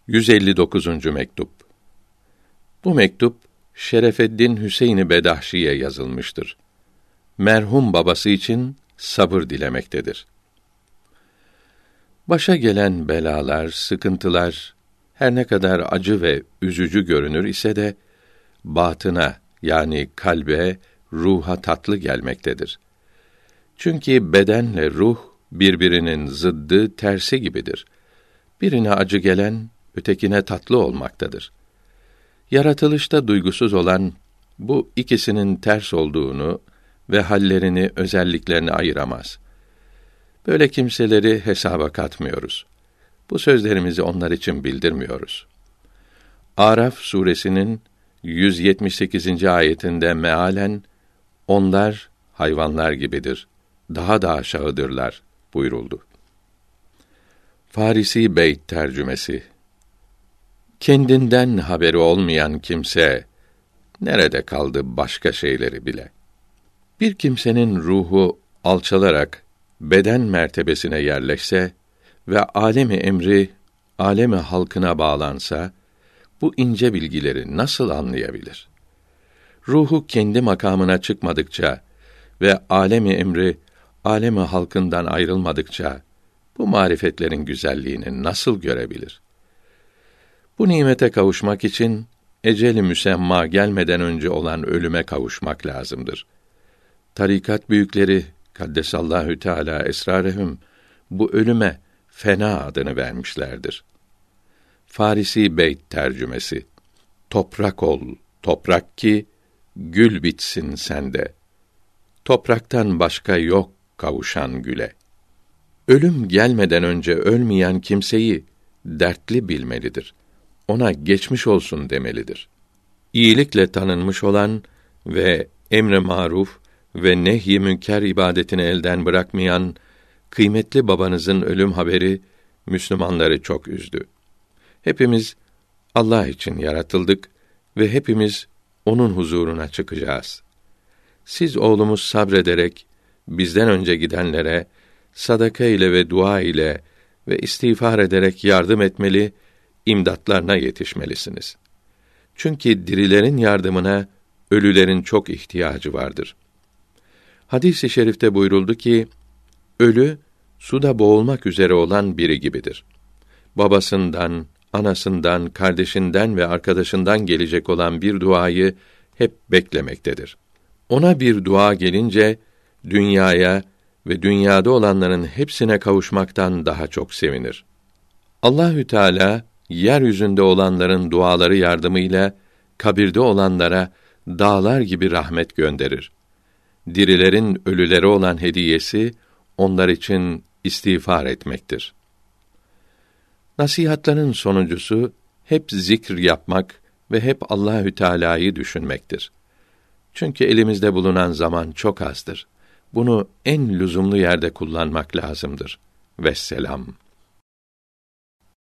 159. mektup. Bu mektup Şerefeddin Hüseyin-i Bedahşi'ye yazılmıştır. Merhum babası için sabır dilemektedir. Başa gelen belalar, sıkıntılar her ne kadar acı ve üzücü görünür ise de batına yani kalbe, ruha tatlı gelmektedir. Çünkü bedenle ruh birbirinin zıddı, tersi gibidir. Birine acı gelen ötekine tatlı olmaktadır. Yaratılışta duygusuz olan bu ikisinin ters olduğunu ve hallerini, özelliklerini ayıramaz. Böyle kimseleri hesaba katmıyoruz. Bu sözlerimizi onlar için bildirmiyoruz. Araf suresinin 178. ayetinde mealen onlar hayvanlar gibidir, daha da aşağıdırlar buyuruldu. Farisi Beyt tercümesi. Kendinden haberi olmayan kimse nerede kaldı başka şeyleri bile? Bir kimsenin ruhu alçalarak beden mertebesine yerleşse ve alemi emri alemi halkına bağlansa, bu ince bilgileri nasıl anlayabilir? Ruhu kendi makamına çıkmadıkça ve alemi emri alemi halkından ayrılmadıkça bu marifetlerin güzelliğini nasıl görebilir? Bu nimete kavuşmak için ecel-i müsemma gelmeden önce olan ölüme kavuşmak lazımdır. Tarikat büyükleri Kaddesallahu Teala esrarehum bu ölüme fena adını vermişlerdir. Farisi Beyt tercümesi. Toprak ol, toprak ki gül bitsin sende. Topraktan başka yok kavuşan güle. Ölüm gelmeden önce ölmeyen kimseyi dertli bilmelidir. Ona geçmiş olsun demelidir. İyilikle tanınmış olan ve emre maruf ve nehy-i münker ibadetini elden bırakmayan kıymetli babanızın ölüm haberi Müslümanları çok üzdü. Hepimiz Allah için yaratıldık ve hepimiz onun huzuruna çıkacağız. Siz oğlumuz sabrederek bizden önce gidenlere sadaka ile ve dua ile ve istiğfar ederek yardım etmeli, imdatlarına yetişmelisiniz. Çünkü dirilerin yardımına ölülerin çok ihtiyacı vardır. Hadis-i şerifte buyuruldu ki, ölü, suda boğulmak üzere olan biri gibidir. Babasından, anasından, kardeşinden ve arkadaşından gelecek olan bir duayı hep beklemektedir. Ona bir dua gelince, dünyaya ve dünyada olanların hepsine kavuşmaktan daha çok sevinir. Allahü Teala yeryüzünde olanların duaları yardımıyla kabirde olanlara dağlar gibi rahmet gönderir. Dirilerin ölülere olan hediyesi onlar için istiğfar etmektir. Nasihatların sonuncusu hep zikr yapmak ve hep Allahü Teala'yı düşünmektir. Çünkü elimizde bulunan zaman çok azdır. Bunu en lüzumlu yerde kullanmak lazımdır. Vesselam.